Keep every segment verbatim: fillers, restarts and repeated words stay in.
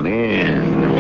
Come in.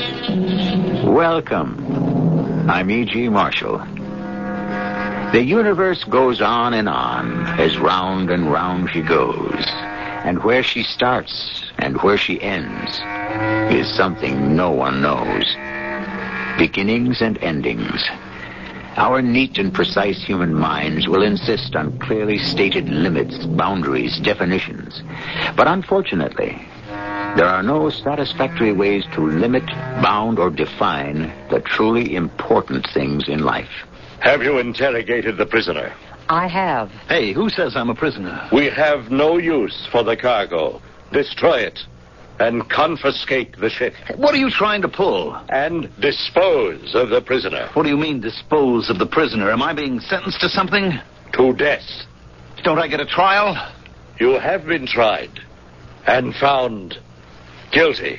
Welcome. I'm E G. Marshall. The universe goes on and on, as round and round she goes. And where she starts and where she ends is something no one knows. Beginnings and endings. Our neat and precise human minds will insist on clearly stated limits, boundaries, definitions. But unfortunately, there are no satisfactory ways to limit, bound, or define the truly important things in life. Have you interrogated the prisoner? I have. Hey, who says I'm a prisoner? We have no use for the cargo. Destroy it and confiscate the ship. What are you trying to pull? And dispose of the prisoner. What do you mean, dispose of the prisoner? Am I being sentenced to something? To death. Don't I get a trial? You have been tried and found guilty.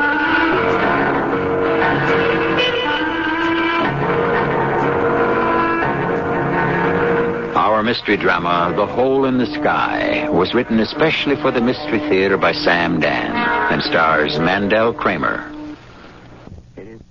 Our mystery drama, The Hole in the Sky, was written especially for the Mystery Theater by Sam Dan and stars Mandel Kramer. Get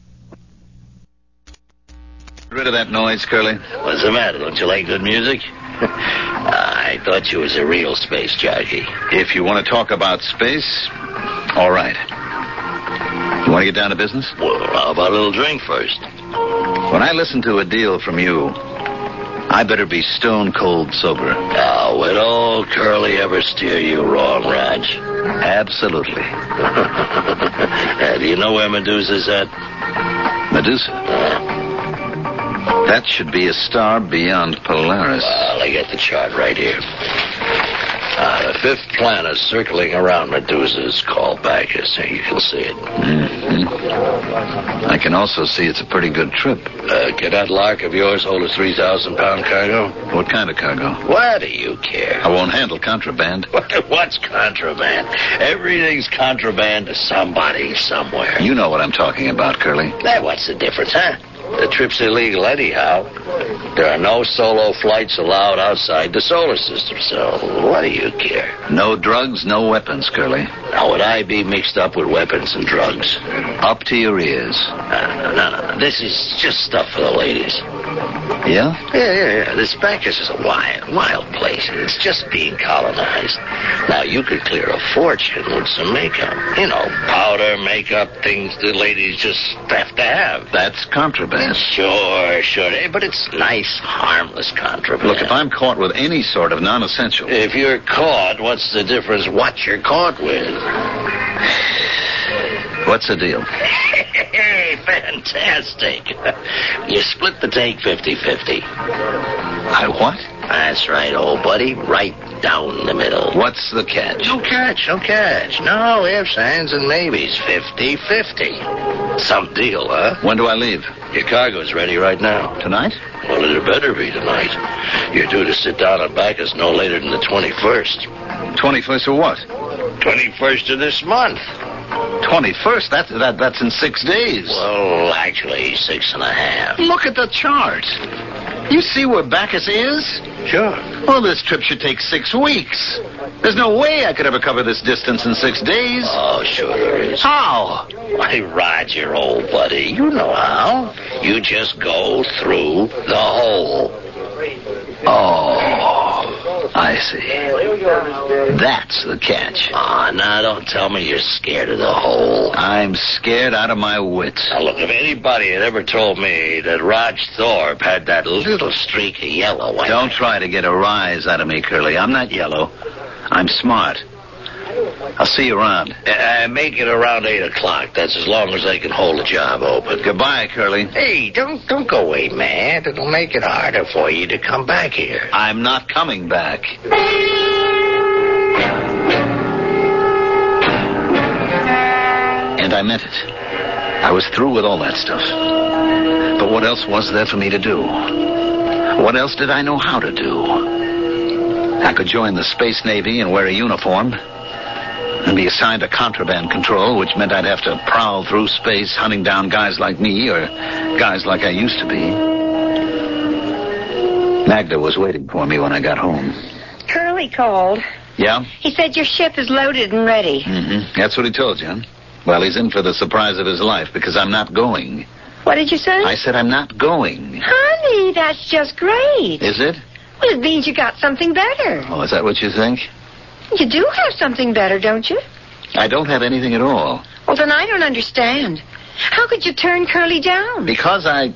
rid of that noise, Curly. What's the matter? Don't you like good music? I thought you was a real space jockey. If you want to talk about space, all right. You want to get down to business? Well, how about a little drink first? When I listen to a deal from you, I better be stone cold sober. Oh, would old Curly ever steer you wrong, Raj? Absolutely. uh, do you know where Medusa's at? Medusa? Uh, that should be a star beyond Polaris. Well, I got the chart right here. Uh, the fifth planet circling around Medusa is called Bacchus. Here, you can see it. Mm-hmm. I can also see it's a pretty good trip. Uh, can that lark of yours hold a three thousand pound cargo? What kind of cargo? What do you care? I won't handle contraband. What's contraband? Everything's contraband to somebody somewhere. You know what I'm talking about, Curly. Hey, what's the difference, huh? The trip's illegal anyhow. There are no solo flights allowed outside the solar system, so what do you care? No drugs, no weapons, Curly. How would I be mixed up with weapons and drugs? Up to your ears. Uh, no, no, no. This is just stuff for the ladies. Yeah? Yeah, yeah, yeah. This Bacchus is a wild, wild place. It's just being colonized. Now, you could clear a fortune with some makeup. You know, powder, makeup, things the ladies just have to have. That's contraband. Sure, sure. But it's nice, harmless contraband. Look, if I'm caught with any sort of non-essential... If you're caught, what's the difference what you're caught with? What's the deal? Hey, fantastic. You split the take fifty-fifty. I what? That's right, old buddy. Right down the middle. What's the catch? No catch, no catch. No ifs, ands, and maybes. fifty-fifty. Some deal, huh? When do I leave? Your cargo's ready right now. Tonight? Well, it better be tonight. You're due to sit down on Bacchus no later than the twenty-first. twenty-first of what? twenty-first of this month. twenty-first? That, that, that's in six days. Well, actually, six and a half. Look at the chart. You see where Bacchus is? Sure. Well, this trip should take six weeks. There's no way I could ever cover this distance in six days. Oh, sure there is. How? Why, Roger, old buddy, you know how. You just go through the hole. Oh, I see. That's the catch. Ah, oh, now don't tell me you're scared of the hole. I'm scared out of my wits. Now, look, if anybody had ever told me that Raj Thorpe had that little streak of yellow... Why don't try to get a rise out of me, Curly. I'm not yellow. I'm smart. I'll see you around. Uh, make it around eight o'clock. That's as long as they can hold the job open. Goodbye, Curly. Hey, don't don't go away, man. It'll make it harder for you to come back here. I'm not coming back. And I meant it. I was through with all that stuff. But what else was there for me to do? What else did I know how to do? I could join the Space Navy and wear a uniform and be assigned to contraband control, which meant I'd have to prowl through space hunting down guys like me or guys like I used to be. Magda was waiting for me when I got home. Curly called. Yeah? He said your ship is loaded and ready. Mm-hmm. That's what he told you, huh? Well, he's in for the surprise of his life because I'm not going. What did you say? I said I'm not going. Honey, that's just great. Is it? Well, it means you got something better. Oh, is that what you think? You do have something better, don't you? I don't have anything at all. Well, then I don't understand. How could you turn Curly down? Because I...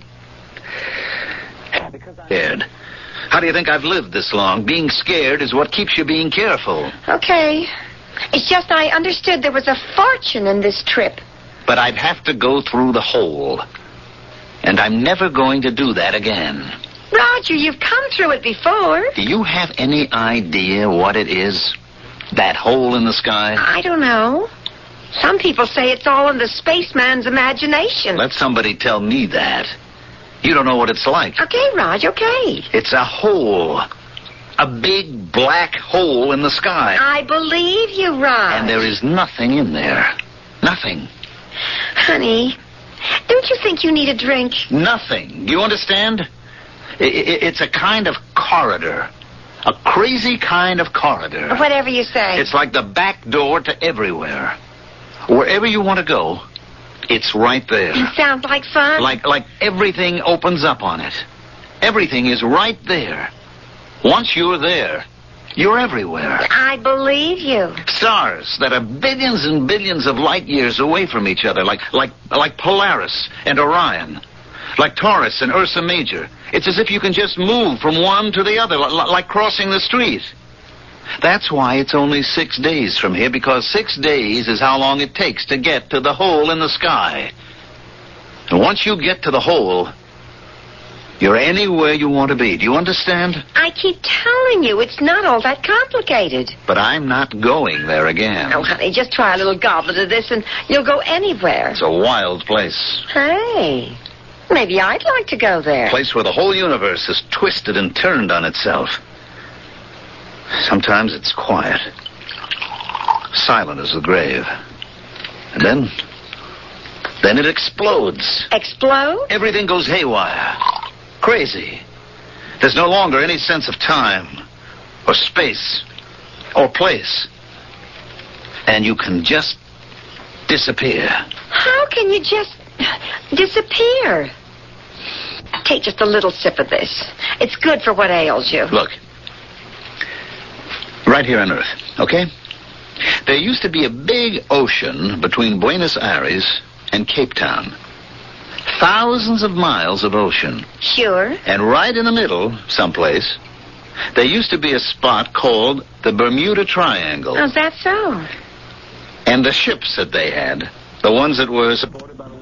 Because I'm scared. How do you think I've lived this long? Being scared is what keeps you being careful. Okay. It's just I understood there was a fortune in this trip. But I'd have to go through the hole. And I'm never going to do that again. Roger, you've come through it before. Do you have any idea what it is? That hole in the sky? I don't know. Some people say it's all in the spaceman's imagination. Let somebody tell me that. You don't know what it's like. Okay, Raj, okay. It's a hole. A big black hole in the sky. I believe you, Raj. And there is nothing in there. Nothing. Honey, don't you think you need a drink? Nothing. Do you understand? I- I- it's a kind of corridor. A crazy kind of corridor. Whatever you say. It's like the back door to everywhere. Wherever you want to go, it's right there. Sounds like fun. Like like everything opens up on it. Everything is right there. Once you're there, you're everywhere. I believe you. Stars that are billions and billions of light years away from each other, like like like Polaris and Orion, like Taurus and Ursa Major. It's as if you can just move from one to the other, li- like crossing the street. That's why it's only six days from here, because six days is how long it takes to get to the hole in the sky. And once you get to the hole, you're anywhere you want to be. Do you understand? I keep telling you, it's not all that complicated. But I'm not going there again. Oh, honey, just try a little goblet of this and you'll go anywhere. It's a wild place. Hey, maybe I'd like to go there. A place where the whole universe is twisted and turned on itself. Sometimes it's quiet. Silent as the grave. And then... Then it explodes. Explode? Everything goes haywire. Crazy. There's no longer any sense of time, or space, or place. And you can just disappear. How can you just disappear? Take just a little sip of this. It's good for what ails you. Look. Right here on Earth, okay? There used to be a big ocean between Buenos Aires and Cape Town. Thousands of miles of ocean. Sure. And right in the middle, someplace, there used to be a spot called the Bermuda Triangle. Oh, is that so? And the ships that they had, the ones that were supported by...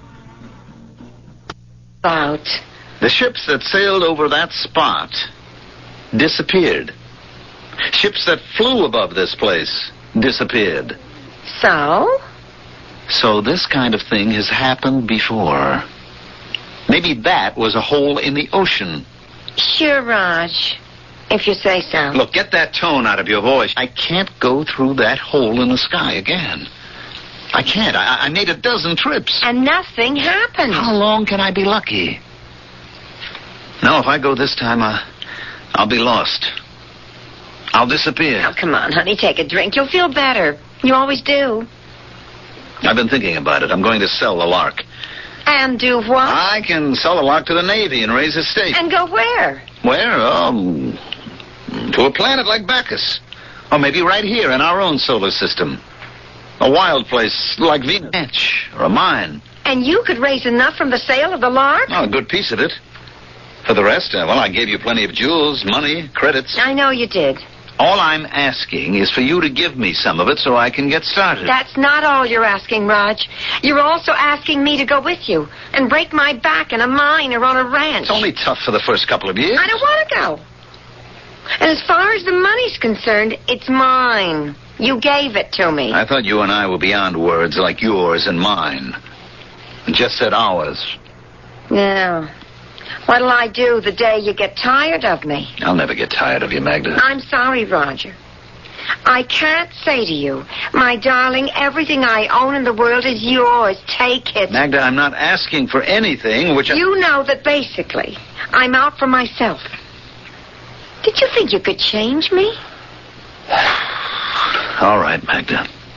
About. The ships that sailed over that spot disappeared. Ships that flew above this place disappeared. So? So this kind of thing has happened before. Maybe that was a hole in the ocean. Sure, Raj. If you say so. Look, get that tone out of your voice. I can't go through that hole in the sky again. I can't. I, I made a dozen trips. And nothing happened. How long can I be lucky? No, if I go this time, uh, I'll be lost. I'll disappear. Oh, come on, honey. Take a drink. You'll feel better. You always do. I've been thinking about it. I'm going to sell the Lark. And do what? I can sell the Lark to the Navy and raise a stake. And go where? Where? Um, to a planet like Bacchus. Or maybe right here in our own solar system. A wild place like Venus or a mine. And you could raise enough from the sale of the Lark? Oh, a good piece of it. For the rest, uh, well, I gave you plenty of jewels, money, credits. I know you did. All I'm asking is for you to give me some of it so I can get started. That's not all you're asking, Raj. You're also asking me to go with you and break my back in a mine or on a ranch. It's only tough for the first couple of years. I don't want to go. And as far as the money's concerned, it's mine. You gave it to me. I thought you and I were beyond words like yours and mine. And just said ours. No. What'll I do the day you get tired of me? I'll never get tired of you, Magda. I'm sorry, Roger. I can't say to you, my darling, everything I own in the world is yours. Take it. Magda, I'm not asking for anything which I... You know that basically I'm out for myself. Did you think you could change me? All right, Magda.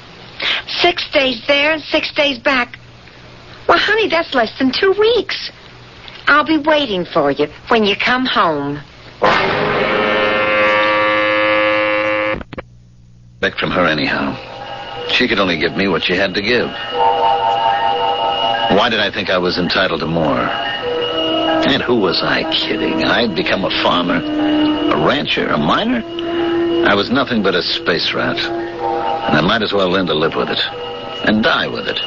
Six days there and six days back. Well, honey, that's less than two weeks. I'll be waiting for you when you come home. Back from her anyhow. She could only give me what she had to give. Why did I think I was entitled to more? And who was I kidding? I'd become a farmer, a rancher, a miner. I was nothing but a space rat. And I might as well learn to live with it. And die with it.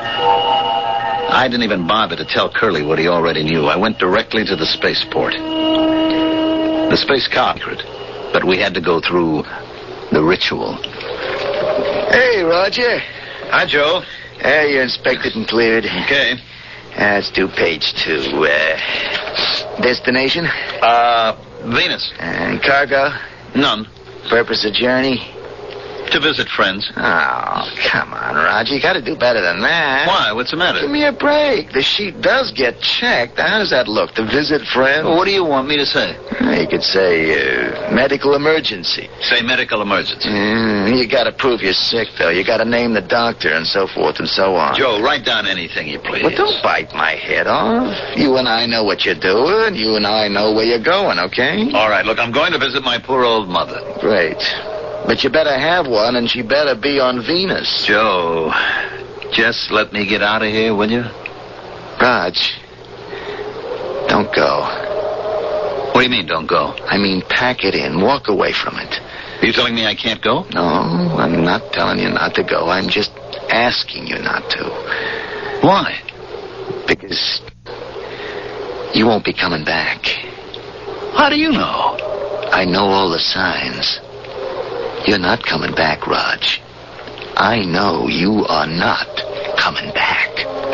I didn't even bother to tell Curly what he already knew. I went directly to the spaceport. The space car, but we had to go through the ritual. Hey, Roger. Hi, Joe. Uh, you're inspected and cleared. Okay. Uh, let's do page two. Uh, destination? Uh, Venus. And cargo? None. Purpose of journey? To visit friends. Oh, come on, Roger. You got to do better than that. Why? What's the matter? Give me a break. The sheet does get checked. How does that look? To visit friends? Well, what do you want me to say? You could say uh, medical emergency. Say medical emergency. Mm, you got to prove you're sick, though. You got to name the doctor and so forth and so on. Joe, write down anything you please. Well, don't bite my head off. You and I know what you're doing. You and I know where you're going, okay? All right, look, I'm going to visit my poor old mother. Great. But you better have one, and she better be on Venus. Joe, just let me get out of here, will you? Raj, don't go. What do you mean, don't go? I mean, pack it in. Walk away from it. Are you telling me I can't go? No, I'm not telling you not to go. I'm just asking you not to. Why? Because you won't be coming back. How do you know? I know all the signs. You're not coming back, Raj. I know you are not coming back.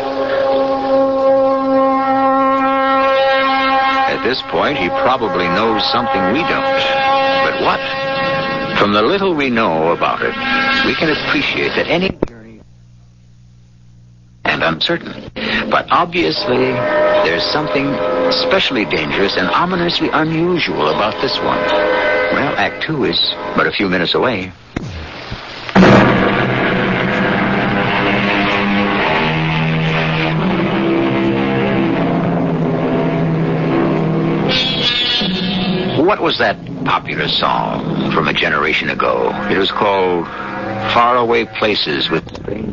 At this point, he probably knows something we don't. But what? From the little we know about it, we can appreciate that any journey and uncertain. But obviously, there's something especially dangerous and ominously unusual about this one. Well, Act Two is but a few minutes away. What was that popular song from a generation ago? It was called Faraway Places with Strange.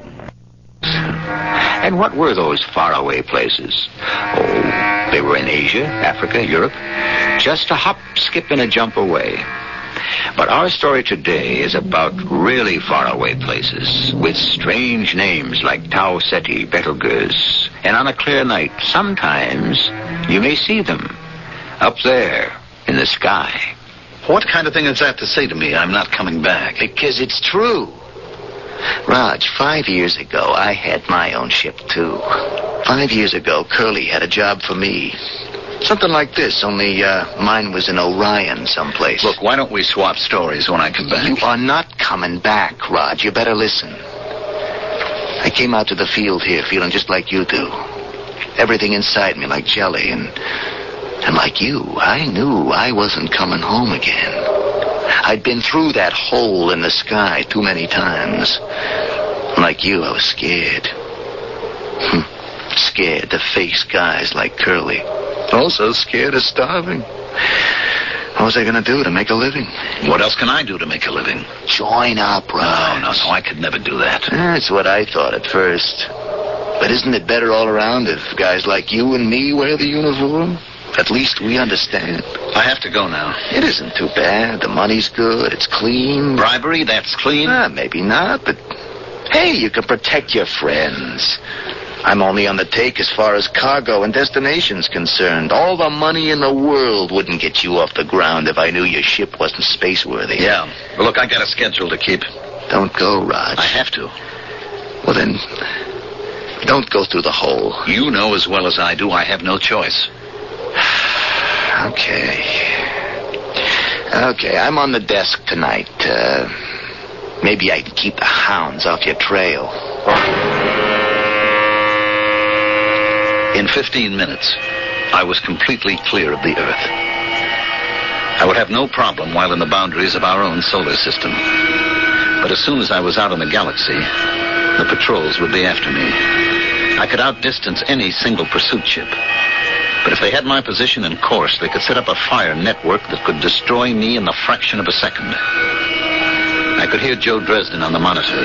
And what were those faraway places? Oh, they were in Asia, Africa, Europe. Just a hop, skip, and a jump away. But our story today is about really faraway places with strange names like Tau Ceti, Betelgeuse. And on a clear night, sometimes you may see them up there in the sky. What kind of thing is that to say to me? I'm not coming back. Because it's true. Raj, five years ago, I had my own ship, too. Five years ago, Curly had a job for me. Something like this, only uh, mine was in Orion someplace. Look, why don't we swap stories when I come back? You are not coming back, Raj. You better listen. I came out to the field here feeling just like you do. Everything inside me like jelly, and, and like you, I knew I wasn't coming home again. I'd been through that hole in the sky too many times. Like you, I was scared. Scared to face guys like Curly. Also scared of starving. What was I going to do to make a living? What else can I do to make a living? Join up, Raj. No, no, no, I could never do that. That's what I thought at first. But isn't it better all around if guys like you and me wear the uniform? At least we understand. I have to go now. It isn't too bad. The money's good. It's clean. Bribery, that's clean? Ah, maybe not, but hey, you can protect your friends. I'm only on the take as far as cargo and destination's concerned. All the money in the world wouldn't get you off the ground if I knew your ship wasn't spaceworthy. Yeah. Well, look, I got a schedule to keep. Don't go, Raj. I have to. Well, then, don't go through the hole. You know as well as I do I have no choice. Okay. Okay, I'm on the desk tonight. Uh, maybe I can keep the hounds off your trail. In fifteen minutes, I was completely clear of the Earth. I would have no problem while in the boundaries of our own solar system. But as soon as I was out in the galaxy, the patrols would be after me. I could outdistance any single pursuit ship. But if they had my position and course, they could set up a fire network that could destroy me in the fraction of a second. I could hear Joe Dresden on the monitor.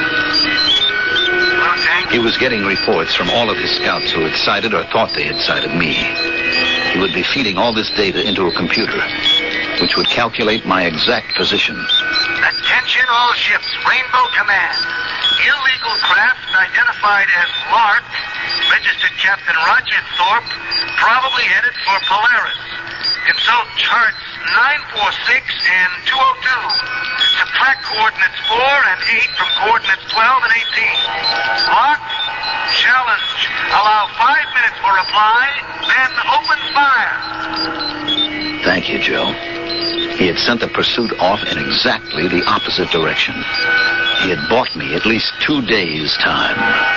He was getting reports from all of his scouts who had sighted or thought they had sighted me. He would be feeding all this data into a computer, which would calculate my exact position. Attention all ships, Rainbow Command. Illegal craft identified as Lark, registered Captain Roger Thorpe, probably headed for Polaris. Consult charts nine forty-six and two oh two. Subtract coordinates four and eight from coordinates twelve and eighteen. Lock, challenge. Allow five minutes for reply, then open fire. Thank you, Joe. He had sent the pursuit off in exactly the opposite direction. He had bought me at least two days' time.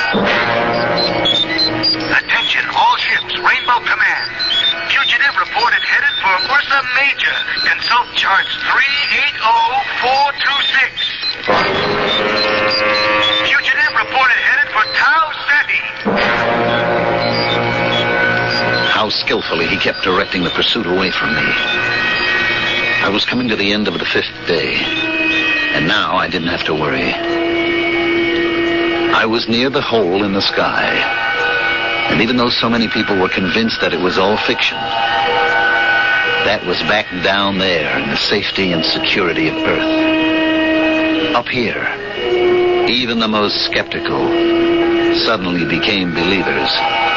Attention, all ships, Rainbow Command. Fugitive reported headed for Ursa Major. Consult charts three eight oh four two six. Fugitive reported headed for Tau Ceti. How skillfully he kept directing the pursuit away from me. I was coming to the end of the fifth day, and now I didn't have to worry. I was near the hole in the sky, and even though so many people were convinced that it was all fiction, that was back down there in the safety and security of Earth. Up here, even the most skeptical suddenly became believers.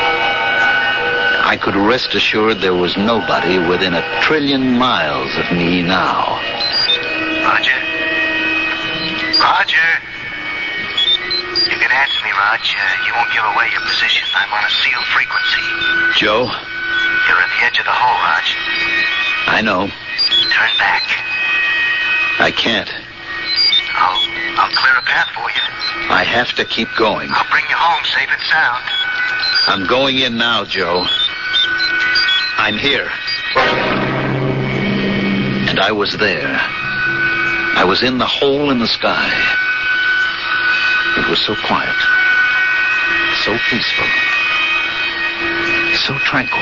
I could rest assured there was nobody within a trillion miles of me now. Roger. Roger. You can answer me, Rog. Uh, you won't give away your position. I'm on a sealed frequency. Joe? You're at the edge of the hole, Rog. I know. Turn back. I can't. I'll, I'll clear a path for you. I have to keep going. I'll bring you home safe and sound. I'm going in now, Joe. I'm here. And I was there. I was in the hole in the sky. It was so quiet. So peaceful. So tranquil.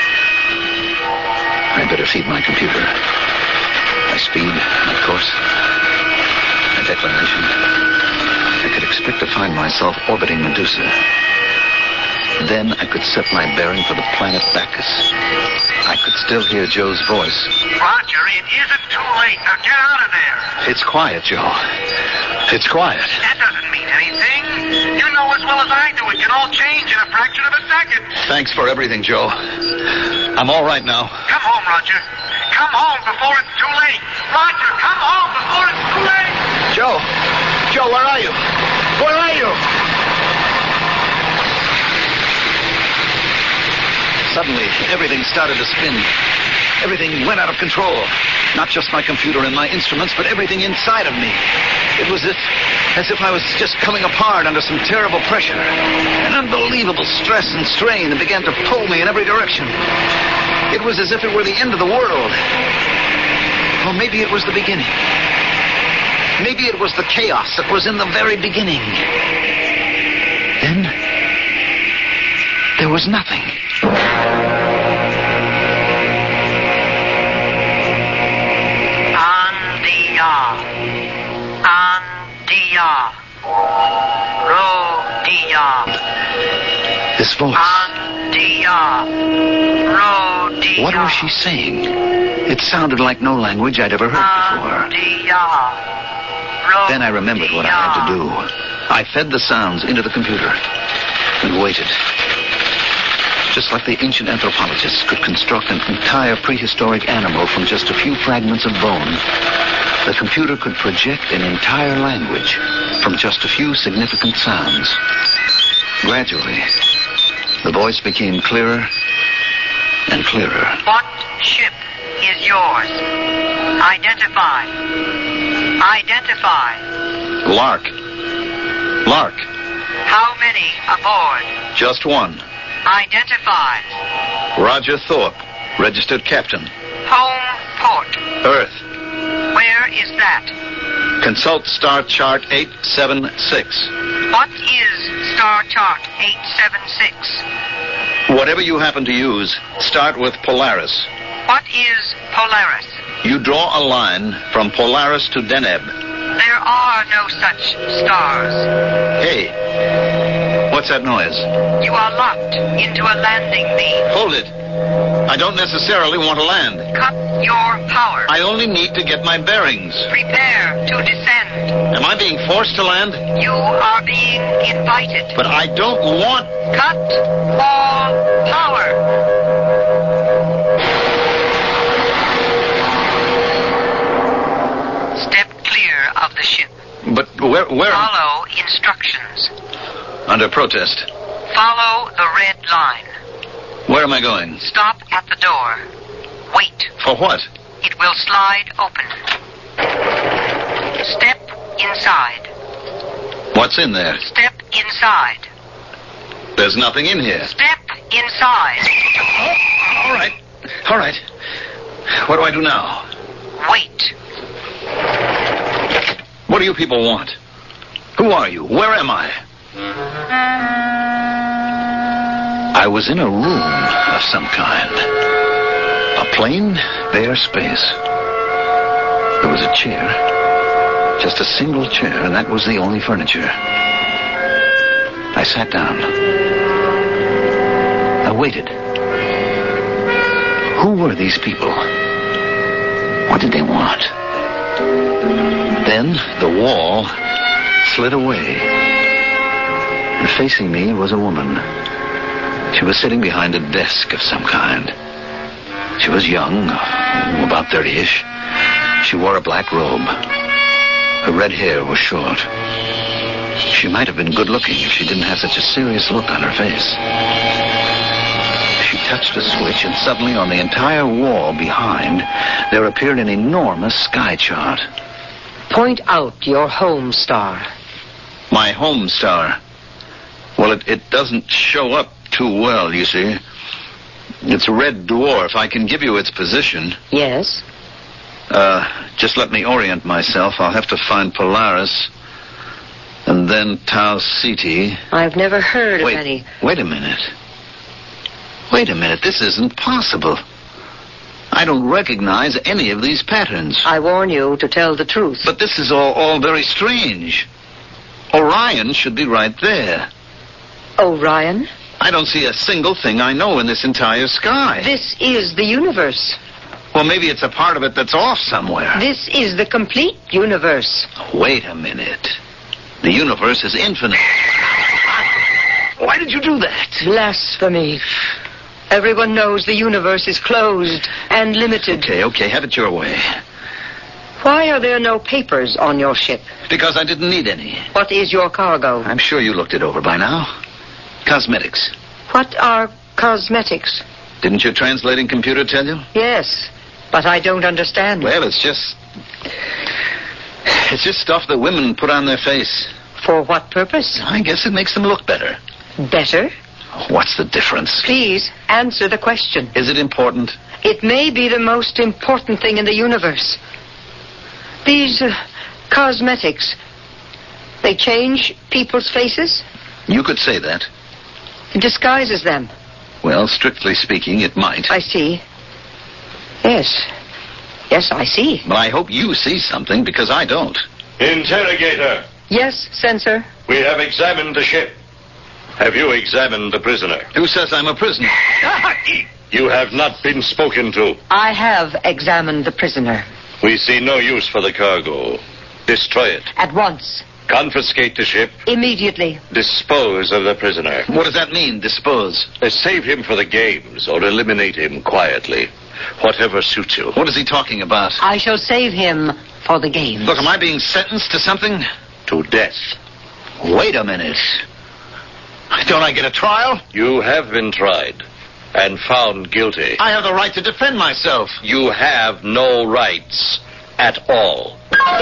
I better feed my computer. My speed, my course, my declination. I could expect to find myself orbiting Medusa. Then I could set my bearing for the planet Bacchus. I could still hear Joe's voice. Roger, it isn't too late. Now get out of there. It's quiet, Joe. It's quiet. That doesn't mean anything. You know as well as I do it can all change in a fraction of a second. Thanks for everything, Joe. I'm all right now. Come home, Roger. Come home before it's too late. Roger, come home before it's too late. Joe. Joe, where are you? Where are you? Suddenly, everything started to spin. Everything went out of control. Not just my computer and my instruments, but everything inside of me. It was as, as if I was just coming apart under some terrible pressure. An unbelievable stress and strain that began to pull me in every direction. It was as if it were the end of the world. Or maybe it was the beginning. Maybe it was the chaos that was in the very beginning. Then, there was nothing. Andia. Andia. Rodia. This voice. Andia. Rodia. What was she saying? It sounded like no language I'd ever heard before. Andia. Then I remembered what I had to do. I fed the sounds into the computer and waited. Just like the ancient anthropologists could construct an entire prehistoric animal from just a few fragments of bone, the computer could project an entire language from just a few significant sounds. Gradually, the voice became clearer and clearer. What ship is yours? Identify. Identify. Lark. Lark. How many aboard? Just one. Identify. Roger Thorpe, registered captain. Home port. Earth. Where is that? Consult Star Chart eight seven six. What is Star Chart eight seven six? Whatever you happen to use, start with Polaris. What is Polaris? You draw a line from Polaris to Deneb. There are no such stars. Hey, what's that noise? You are locked into a landing beam. Hold it. I don't necessarily want to land. Cut your power. I only need to get my bearings. Prepare to descend. Am I being forced to land? You are being invited. But I don't want... Cut all power. Step clear of the ship. But where... where... Follow instructions. Under protest. Follow the red line. Where am I going? Stop at the door. Wait. For what? It will slide open. Step inside. What's in there? Step inside. There's nothing in here. Step inside. Oh, all right. All right. What do I do now? Wait. What do you people want? Who are you? Where am I? I was in a room of some kind. A plain, bare space. There was a chair. Just a single chair, and that was the only furniture. I sat down. I waited. Who were these people? What did they want? Then the wall slid away. And facing me was a woman. She was sitting behind a desk of some kind. She was young, about thirty-ish. She wore a black robe. Her red hair was short. She might have been good-looking if she didn't have such a serious look on her face. She touched a switch, and suddenly on the entire wall behind, there appeared an enormous sky chart. Point out your home star. My home star? Well, it, it doesn't show up too well, you see. It's a red dwarf. I can give you its position. Yes? Uh, just let me orient myself. I'll have to find Polaris. And then Tau Ceti. I've never heard wait, of any... Wait a minute. Wait a minute. This isn't possible. I don't recognize any of these patterns. I warn you to tell the truth. But this is all, all very strange. Orion should be right there. Orion? I don't see a single thing I know in this entire sky. This is the universe. Well, maybe it's a part of it that's off somewhere. This is the complete universe. Wait a minute. The universe is infinite. Why did you do that? Blasphemy. Everyone knows the universe is closed and limited. Okay, okay, have it your way. Why are there no papers on your ship? Because I didn't need any. What is your cargo? I'm sure you looked it over by now. Cosmetics. What are cosmetics? Didn't your translating computer tell you? Yes, but I don't understand. Well, it's just... It's just stuff that women put on their face. For what purpose? I guess it makes them look better. Better? What's the difference? Please, answer the question. Is it important? It may be the most important thing in the universe. These uh, cosmetics, they change people's faces? You could say that. It disguises them. Well, strictly speaking, it might. I see. Yes. Yes, I see. But I hope you see something, because I don't. Interrogator. Yes, censor. We have examined the ship. Have you examined the prisoner? Who says I'm a prisoner? You have not been spoken to. I have examined the prisoner. We see no use for the cargo. Destroy it. At once. Confiscate the ship. Immediately. Dispose of the prisoner. What does that mean, dispose? Uh, save him for the games, or eliminate him quietly. Whatever suits you. What is he talking about? I shall save him for the games. Look, am I being sentenced to something? To death. Wait a minute. Don't I get a trial? You have been tried and found guilty. I have the right to defend myself. You have no rights at all.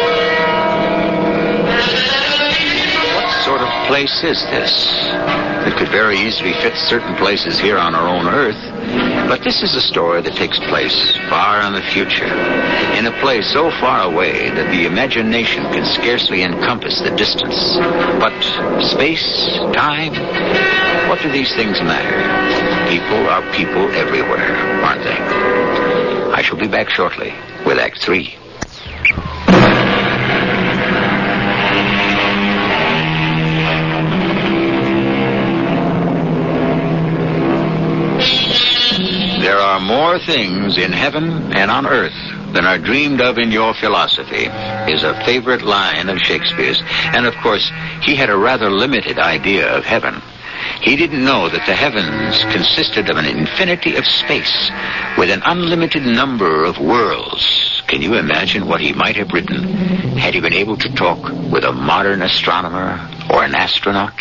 What sort of place is this? It could very easily fit certain places here on our own Earth. But this is a story that takes place far in the future, in a place so far away that the imagination can scarcely encompass the distance. But space, time, what do these things matter? People are people everywhere, aren't they? I shall be back shortly with Act Three. There are more things in heaven and on earth than are dreamed of in your philosophy, is a favorite line of Shakespeare's. And of course, he had a rather limited idea of heaven. He didn't know that the heavens consisted of an infinity of space with an unlimited number of worlds. Can you imagine what he might have written had he been able to talk with a modern astronomer or an astronaut?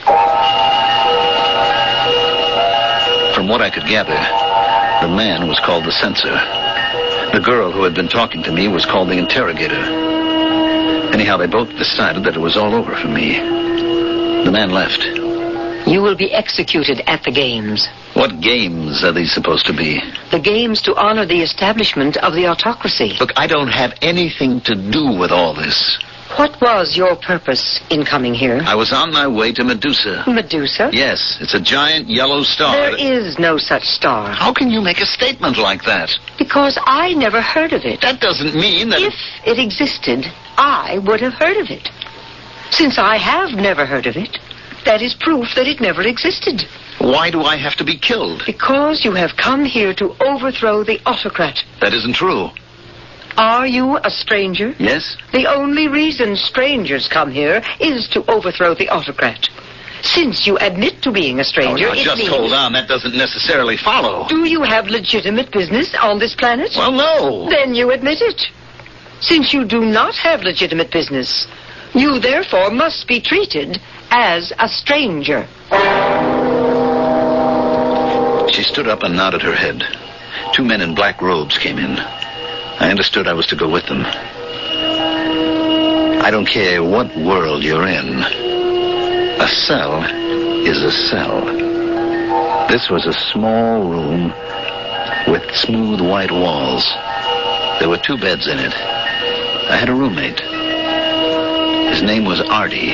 From what I could gather, the man was called the censor. The girl who had been talking to me was called the interrogator. Anyhow, they both decided that it was all over for me. The man left. You will be executed at the games. What games are these supposed to be? The games to honor the establishment of the autocracy. Look, I don't have anything to do with all this. What was your purpose in coming here? I was on my way to Medusa. Medusa? Yes, it's a giant yellow star. There is no such star. How can you make a statement like that? Because I never heard of it. That doesn't mean that... If it existed, I would have heard of it. Since I have never heard of it, that is proof that it never existed. Why do I have to be killed? Because you have come here to overthrow the autocrat. That isn't true. Are you a stranger? Yes. The only reason strangers come here is to overthrow the autocrat. Since you admit to being a stranger, oh, now, it just means... hold on. That doesn't necessarily follow. Do you have legitimate business on this planet? Well, no. Then you admit it. Since you do not have legitimate business, you therefore must be treated as a stranger. She stood up and nodded her head. Two men in black robes came in. I understood I was to go with them. I don't care what world you're in. A cell is a cell. This was a small room with smooth white walls. There were two beds in it. I had a roommate. His name was Artie.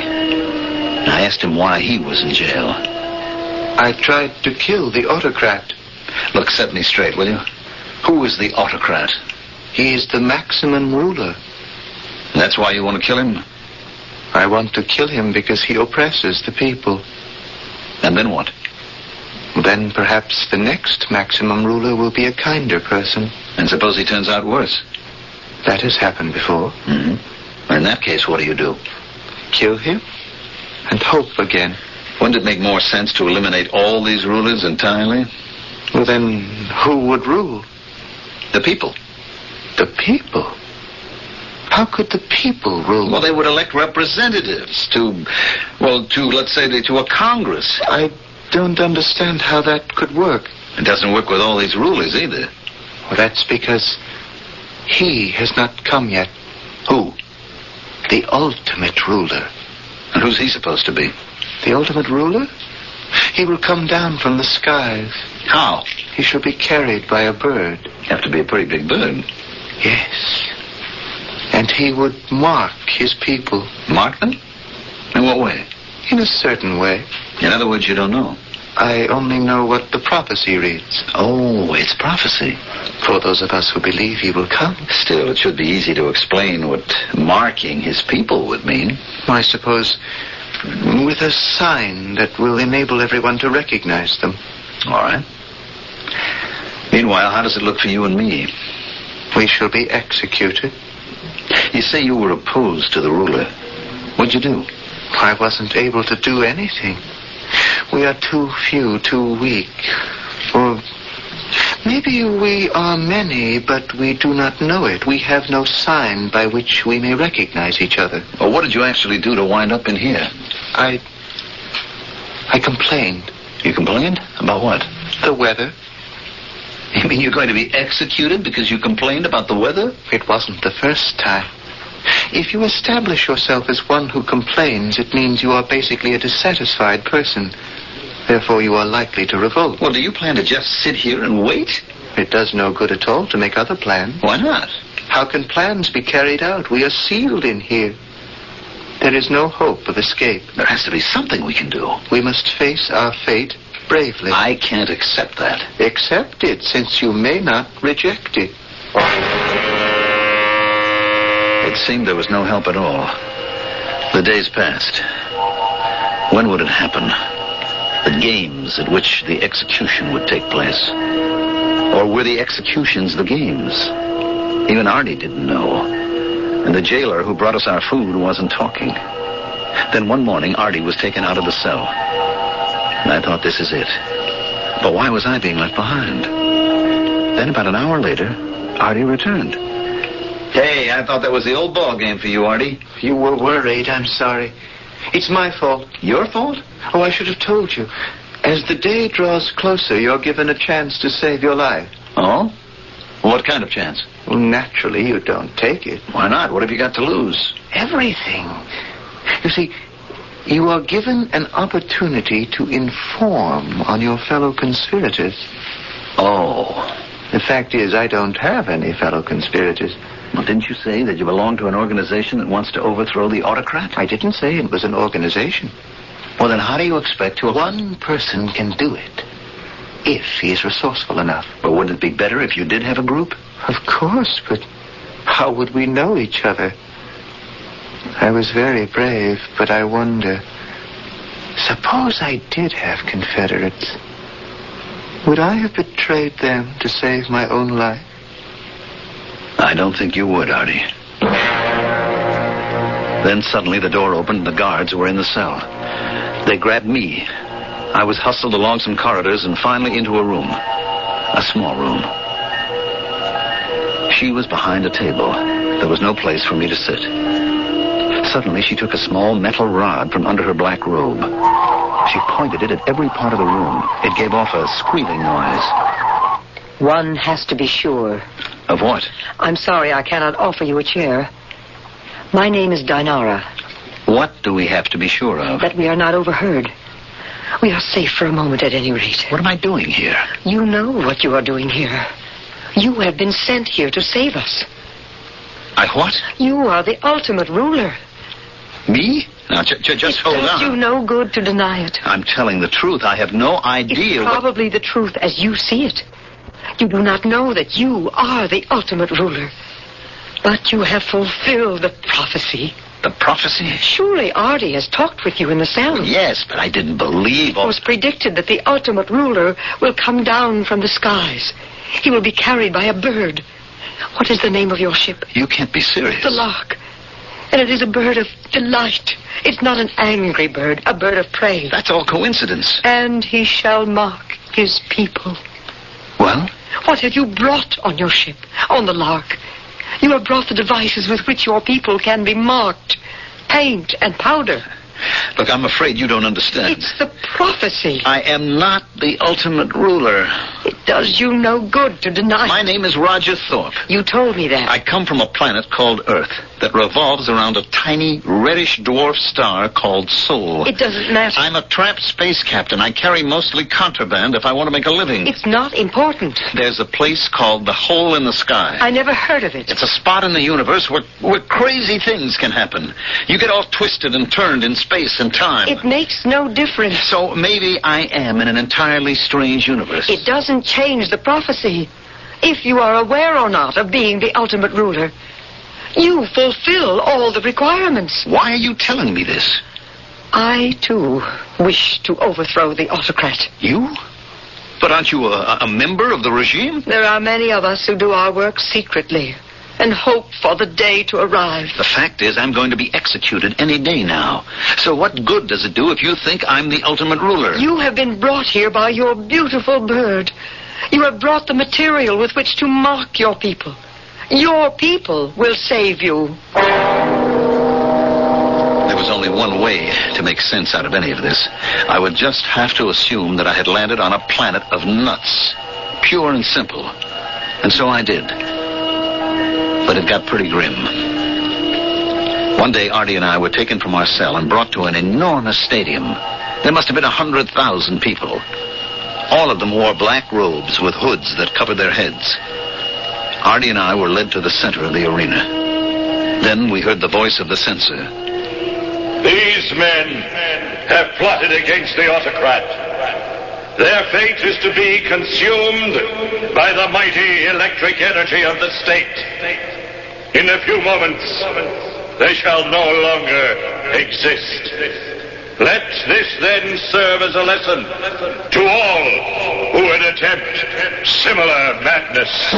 I asked him why he was in jail. I tried to kill the autocrat. Look, set me straight, will you? Who is the autocrat? He is the maximum ruler. That's why you want to kill him? I want to kill him because he oppresses the people. And then what? Then perhaps the next maximum ruler will be a kinder person. And suppose he turns out worse? That has happened before. Mm-hmm. In that case, what do you do? Kill him and hope again. Wouldn't it make more sense to eliminate all these rulers entirely? Well, then who would rule? The people. The people? How could the people rule? Well, they would elect representatives to, well, to, let's say, to a Congress. I don't understand how that could work. It doesn't work with all these rulers either. Well, that's because he has not come yet. Who? The ultimate ruler. And who's he supposed to be? The ultimate ruler? He will come down from the skies. How? He shall be carried by a bird. Have to be a pretty big bird. Yes. And he would mark his people. Mark them? In what way? In a certain way. In other words, you don't know. I only know what the prophecy reads. Oh, it's prophecy. For those of us who believe he will come. Still, it should be easy to explain what marking his people would mean. I suppose with a sign that will enable everyone to recognize them. All right. Meanwhile, how does it look for you and me? We shall be executed. You say you were opposed to the ruler. What'd you do? I wasn't able to do anything. We are too few, too weak. Or maybe we are many, but we do not know it. We have no sign by which we may recognize each other. Well, what did you actually do to wind up in here? I... I complained. You complained? About what? The weather. You mean you're going to be executed because you complained about the weather? It wasn't the first time. If you establish yourself as one who complains, it means you are basically a dissatisfied person. Therefore, you are likely to revolt. Well, do you plan to just sit here and wait? It does no good at all to make other plans. Why not? How can plans be carried out? We are sealed in here. There is no hope of escape. There has to be something we can do. We must face our fate bravely. I can't accept that. Accept it, since you may not reject it. It seemed there was no help at all. The days passed. When would it happen? The games at which the execution would take place. Or were the executions the games? Even Artie didn't know. And the jailer who brought us our food wasn't talking. Then one morning, Artie was taken out of the cell. And I thought, this is it. But why was I being left behind? Then about an hour later, Artie returned. Hey, I thought that was the old ball game for you, Artie. You were worried. I'm sorry. It's my fault. Your fault? Oh, I should have told you. As the day draws closer, you're given a chance to save your life. Oh? What kind of chance? Well, naturally, you don't take it. Why not? What have you got to lose? Everything. You see, you are given an opportunity to inform on your fellow conspirators. Oh. The fact is, I don't have any fellow conspirators. Well, didn't you say that you belong to an organization that wants to overthrow the autocrat? I didn't say it was an organization. Well, then how do you expect to... One person can do it, if he is resourceful enough. But wouldn't it be better if you did have a group? Of course, but how would we know each other? I was very brave, but I wonder... Suppose I did have Confederates. Would I have betrayed them to save my own life? I don't think you would, Artie. Then suddenly the door opened and the guards were in the cell. They grabbed me. I was hustled along some corridors and finally into a room. A small room. She was behind a table. There was no place for me to sit. Suddenly she took a small metal rod from under her black robe. She pointed it at every part of the room. It gave off a squealing noise. One has to be sure. Of what? I'm sorry I cannot offer you a chair. My name is Dinara. What do we have to be sure of? That we are not overheard. We are safe for a moment at any rate. What am I doing here? You know what you are doing here. You have been sent here to save us. I what? You are the ultimate ruler. Me? Now, j- j- just it hold does on. you no good to deny it. I'm telling the truth. I have no idea It's probably what... the truth as you see it. You do not know that you are the ultimate ruler. But you have fulfilled the prophecy. The prophecy? Surely Artie has talked with you in the cell. Well, yes, but I didn't believe... It was predicted that the ultimate ruler will come down from the skies. He will be carried by a bird. What is the name of your ship? You can't be serious. The Lark. And it is a bird of delight. It's not an angry bird, a bird of prey. That's all coincidence. And he shall mark his people. Well? What have you brought on your ship, on the Lark? You have brought the devices with which your people can be marked. Paint and powder. Look, I'm afraid you don't understand. It's the prophecy. I am not the ultimate ruler. It does you no good to deny. My name is Roger Thorpe. You told me that. I come from a planet called Earth that revolves around a tiny reddish dwarf star called Sol. It doesn't matter. I'm a tramp space captain. I carry mostly contraband if I want to make a living. It's not important. There's a place called the Hole in the Sky. I never heard of it. It's a spot in the universe where, where crazy things can happen. You get all twisted and turned in space and time. It makes no difference. So maybe I am in an entirely strange universe. It doesn't change the prophecy. If you are aware or not of being the ultimate ruler, you fulfill all the requirements. Why are you telling me this? I, too, wish to overthrow the autocrat. You? But aren't you a, a member of the regime? There are many of us who do our work secretly and hope for the day to arrive. The fact is, I'm going to be executed any day now. So what good does it do if you think I'm the ultimate ruler? You have been brought here by your beautiful bird. You have brought the material with which to mark your people. Your people will save you. There was only one way to make sense out of any of this. I would just have to assume that I had landed on a planet of nuts. Pure and simple. And so I did. But it got pretty grim. One day, Artie and I were taken from our cell and brought to an enormous stadium. There must have been a hundred thousand people. All of them wore black robes with hoods that covered their heads. Artie and I were led to the center of the arena. Then we heard the voice of the censor. These men have plotted against the autocrat. Their fate is to be consumed by the mighty electric energy of the state. In a few moments, they shall no longer exist. Let this then serve as a lesson to all who would attempt similar madness.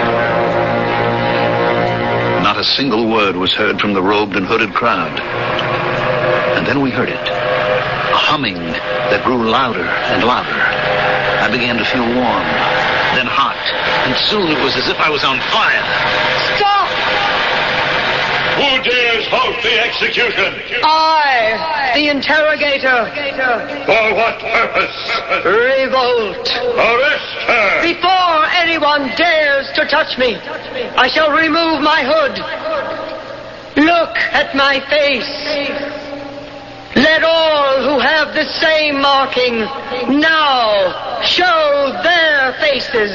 Not a single word was heard from the robed and hooded crowd. And then we heard it. A humming that grew louder and louder. I began to feel warm, then hot, and soon it was as if I was on fire. Stop! Who dares halt the execution? I, the interrogator. For what purpose? Revolt. Arrest her! Before anyone dares to touch me, I shall remove my hood. Look at my face. Let all who have the same marking now show their faces.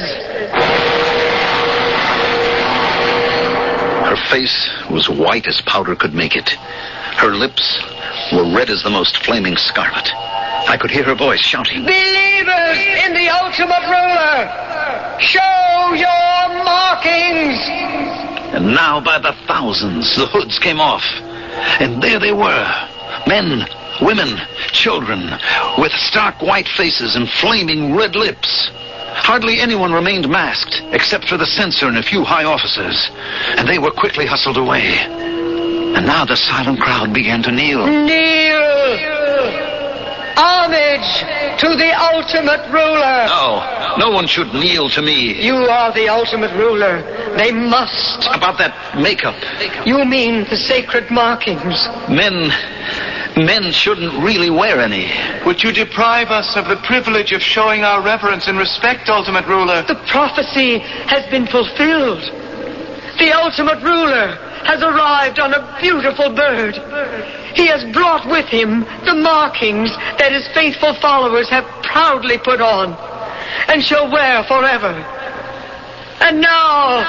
Her face was white as powder could make it. Her lips were red as the most flaming scarlet. I could hear her voice shouting, Believers in the ultimate ruler, show your markings. And now by the thousands, the hoods came off. And there they were. Men, women, children, with stark white faces and flaming red lips. Hardly anyone remained masked, except for the censor and a few high officers. And they were quickly hustled away. And now the silent crowd began to kneel. Kneel! Homage to the ultimate ruler. No, no one should kneel to me. You are the ultimate ruler. They must. About that makeup. You mean the sacred markings. Men... Men shouldn't really wear any. Would you deprive us of the privilege of showing our reverence and respect, ultimate ruler? The prophecy has been fulfilled. The ultimate ruler has arrived on a beautiful bird. He has brought with him the markings that his faithful followers have proudly put on and shall wear forever. And now,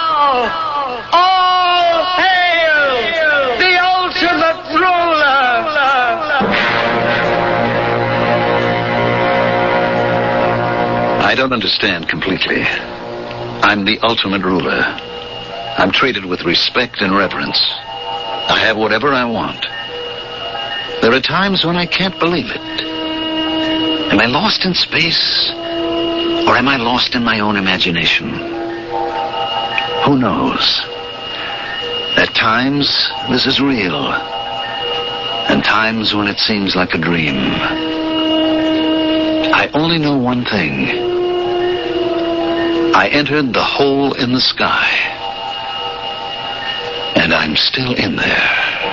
all hail the ultimate ruler! I don't understand completely. I'm the ultimate ruler. I'm treated with respect and reverence. I have whatever I want. There are times when I can't believe it. Am I lost in space? Or am I lost in my own imagination? Who knows? At times, this is real. And times when it seems like a dream. I only know one thing. I entered the hole in the sky. And I'm still in there.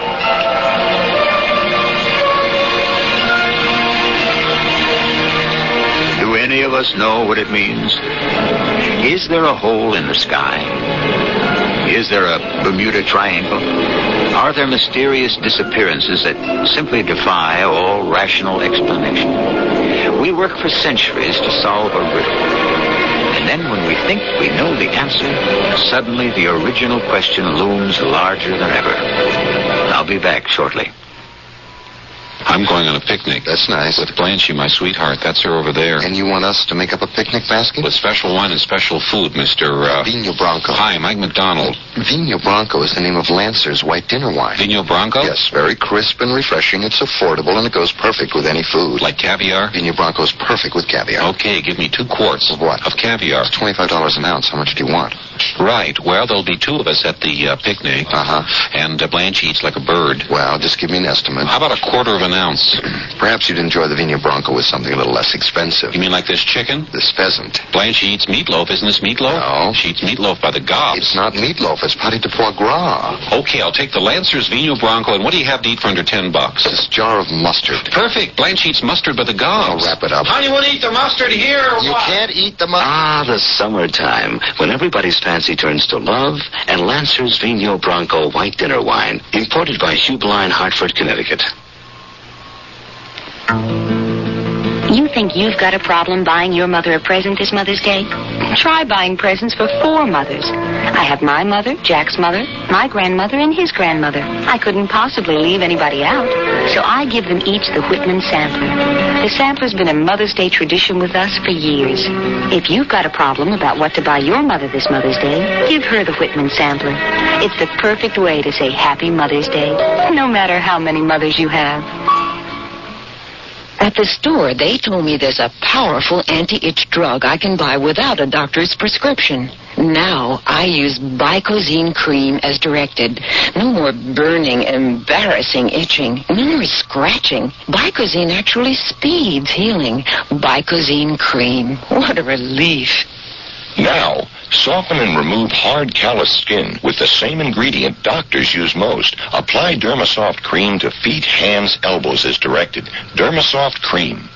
Do any of us know what it means? Is there a hole in the sky? Is there a Bermuda Triangle? Are there mysterious disappearances that simply defy all rational explanation? We work for centuries to solve a riddle. And then when we think we know the answer, suddenly the original question looms larger than ever. I'll be back shortly. I'm going on a picnic. That's nice. With Blanchie, my sweetheart. That's her over there. And you want us to make up a picnic basket? With special wine and special food, Mister Uh... Vino Bronco. Hi, Mike McDonald. Vino Bronco is the name of Lancer's white dinner wine. Vino Bronco? Yes, very crisp and refreshing. It's affordable, and it goes perfect with any food. Like caviar? Vino Bronco is perfect with caviar. Okay, give me two quarts. Of what? Of caviar. It's twenty-five dollars an ounce. How much do you want? Right. Well, there'll be two of us at the uh, picnic. Uh-huh. And uh, Blanchie eats like a bird. Well, just give me an estimate. How about a quarter of an ounce? Perhaps you'd enjoy the Vino Bronco with something a little less expensive. You mean like this chicken? This pheasant. Blanchie eats meatloaf. Isn't this meatloaf? No. She eats meatloaf by the gobs. It's not meatloaf. It's pâté de foie gras. Okay, I'll take the Lancer's Vino Bronco, and what do you have to eat for under ten bucks? This jar of mustard. Perfect. Blanchie eats mustard by the gobs. I'll wrap it up. How do you want to eat the mustard here or You what? can't eat the mustard. Ah, the summertime, when everybody's fancy turns to love, and Lancer's Vino Bronco white dinner wine, imported by Hugh Blind, Hartford, Connecticut. think you've got a problem buying your mother a present this Mother's Day? Try buying presents for four mothers. I have my mother, Jack's mother, my grandmother, and his grandmother. I couldn't possibly leave anybody out, so I give them each the Whitman sampler. The sampler's been a Mother's Day tradition with us for years. If you've got a problem about what to buy your mother this Mother's Day, give her the Whitman sampler. It's the perfect way to say Happy Mother's Day, no matter how many mothers you have. At the store, they told me there's a powerful anti-itch drug I can buy without a doctor's prescription. Now, I use Bicozine cream as directed. No more burning, embarrassing itching. No more scratching. Bicozine actually speeds healing. Bicozine cream. What a relief. Now, soften and remove hard, callous skin with the same ingredient doctors use most. Apply Dermasoft cream to feet, hands, elbows as directed. Dermasoft cream.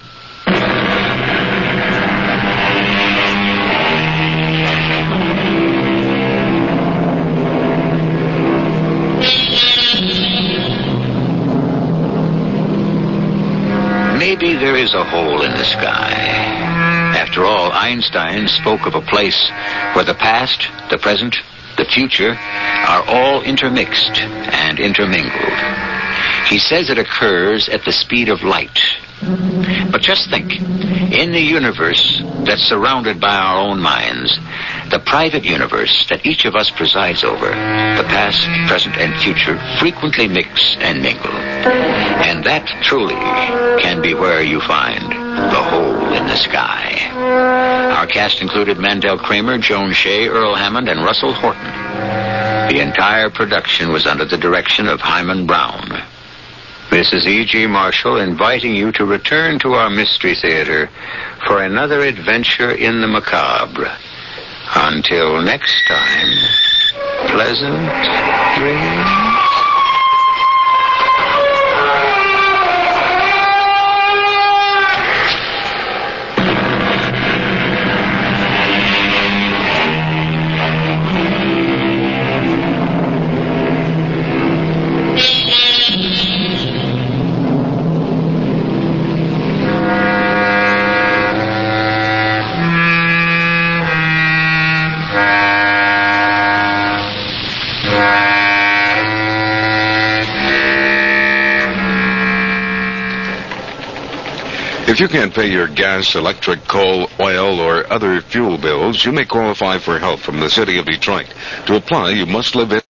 Maybe there is a hole in the sky. After all, Einstein spoke of a place where the past, the present, the future are all intermixed and intermingled. He says it occurs at the speed of light. But just think, in the universe that's surrounded by our own minds, the private universe that each of us presides over, the past, present, and future frequently mix and mingle. And that truly can be where you find the hole in the sky. Our cast included Mandel Kramer, Joan Shea, Earl Hammond, and Russell Horton. The entire production was under the direction of Hyman Brown. This is E G. Marshall inviting you to return to our Mystery Theater for another adventure in the macabre. Until next time, pleasant dreams. If you can't pay your gas, electric, coal, oil, or other fuel bills, you may qualify for help from the City of Detroit. To apply, you must live in